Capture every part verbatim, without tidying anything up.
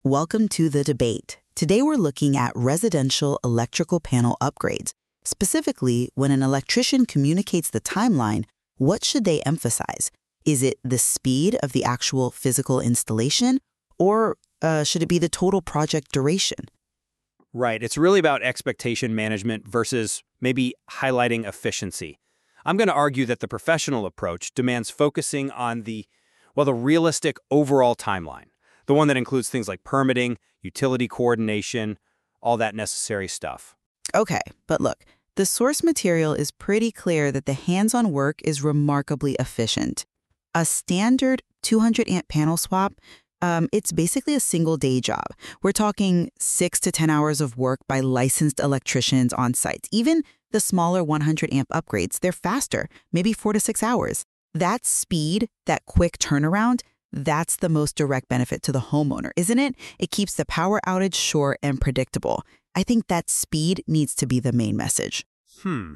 Welcome to The Debate. Today we're looking at residential electrical panel upgrades. Specifically, when an electrician communicates the timeline, what should they emphasize? Is it the speed of the actual physical installation, or uh, should it be the total project duration? Right. It's really about expectation management versus maybe highlighting efficiency. I'm going to argue that the professional approach demands focusing on the, well, the realistic overall timeline, the one that includes things like permitting, utility coordination, all that necessary stuff. Okay, but look, the source material is pretty clear that the hands-on work is remarkably efficient. A standard two hundred amp panel swap, um, it's basically a single day job. We're talking six to ten hours of work by licensed electricians on site. Even the smaller one hundred amp upgrades, they're faster, maybe four to six hours. That speed, that quick turnaround, that's the most direct benefit to the homeowner, isn't it? It keeps the power outage short and predictable. I think that speed needs to be the main message. Hmm.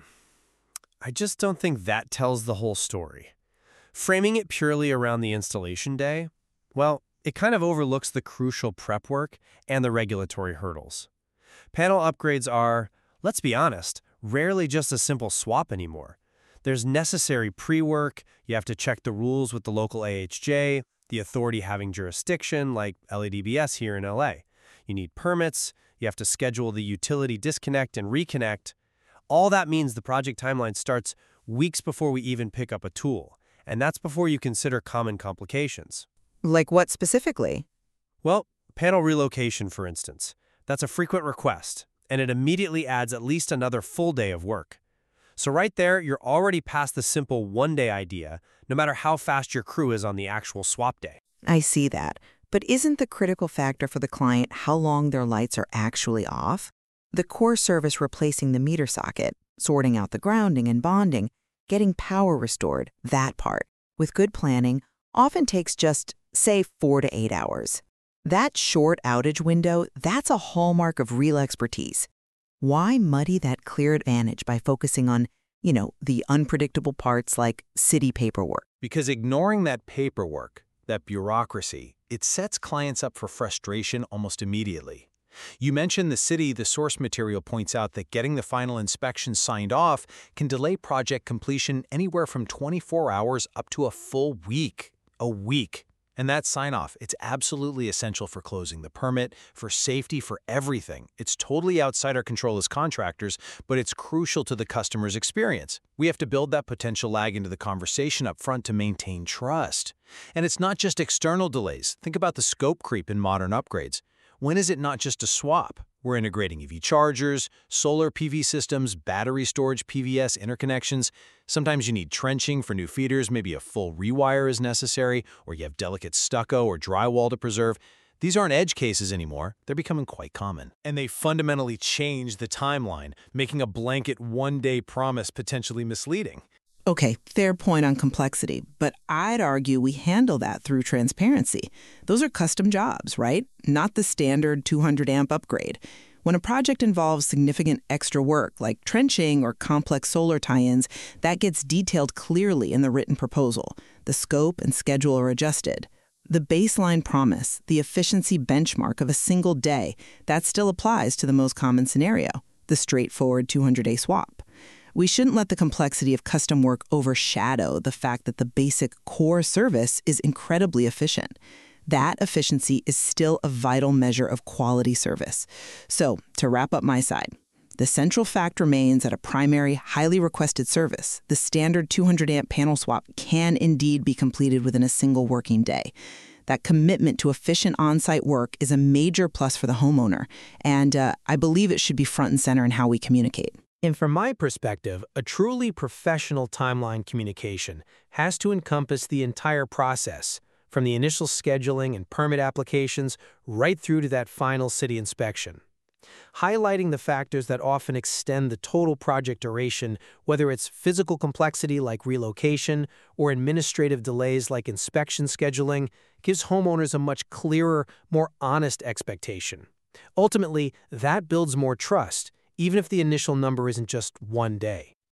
I just don't think that tells the whole story. Framing it purely around the installation day, well, it kind of overlooks the crucial prep work and the regulatory hurdles. Panel upgrades are, let's be honest, rarely just a simple swap anymore. There's necessary pre-work, you have to check the rules with the local A H J, the authority having jurisdiction like L A D B S here in L A. You need permits, you have to schedule the utility disconnect and reconnect. All that means the project timeline starts weeks before we even pick up a tool. And that's before you consider common complications. Like what specifically? Well, panel relocation, for instance. That's a frequent request, and it immediately adds at least another full day of work. So right there, you're already past the simple one-day idea, no matter how fast your crew is on the actual swap day. I see that. But isn't the critical factor for the client how long their lights are actually off? The core service replacing the meter socket, sorting out the grounding and bonding, getting power restored, that part, with good planning, often takes just, say, four to eight hours. That short outage window, that's a hallmark of real expertise. Why muddy that clear advantage by focusing on, you know, the unpredictable parts like city paperwork? Because ignoring that paperwork, that bureaucracy, it sets clients up for frustration almost immediately. You mentioned the city. The source material points out that getting the final inspection signed off can delay project completion anywhere from twenty-four hours up to a full week. A week. And that sign-off, it's absolutely essential for closing the permit, for safety, for everything. It's totally outside our control as contractors, but it's crucial to the customer's experience. We have to build that potential lag into the conversation up front to maintain trust. And it's not just external delays. Think about the scope creep in modern upgrades. When is it not just a swap? We're integrating E V chargers, solar P V systems, battery storage P V S interconnections. Sometimes you need trenching for new feeders, maybe a full rewire is necessary, or you have delicate stucco or drywall to preserve. These aren't edge cases anymore. They're becoming quite common. And they fundamentally change the timeline, making a blanket one-day promise potentially misleading. Okay, fair point on complexity, but I'd argue we handle that through transparency. Those are custom jobs, right? Not the standard two hundred amp upgrade. When a project involves significant extra work, like trenching or complex solar tie-ins, that gets detailed clearly in the written proposal. The scope and schedule are adjusted. The baseline promise, the efficiency benchmark of a single day, that still applies to the most common scenario, the straightforward two hundred day swap. We shouldn't let the complexity of custom work overshadow the fact that the basic core service is incredibly efficient. That efficiency is still a vital measure of quality service. So, to wrap up my side, the central fact remains that a primary, highly requested service, the standard two hundred amp panel swap, can indeed be completed within a single working day. That commitment to efficient on-site work is a major plus for the homeowner, and uh, I believe it should be front and center in how we communicate. And from my perspective, a truly professional timeline communication has to encompass the entire process, from the initial scheduling and permit applications right through to that final city inspection. Highlighting the factors that often extend the total project duration, whether it's physical complexity like relocation or administrative delays like inspection scheduling, gives homeowners a much clearer, more honest expectation. Ultimately, that builds more trust, even if the initial number isn't just one day.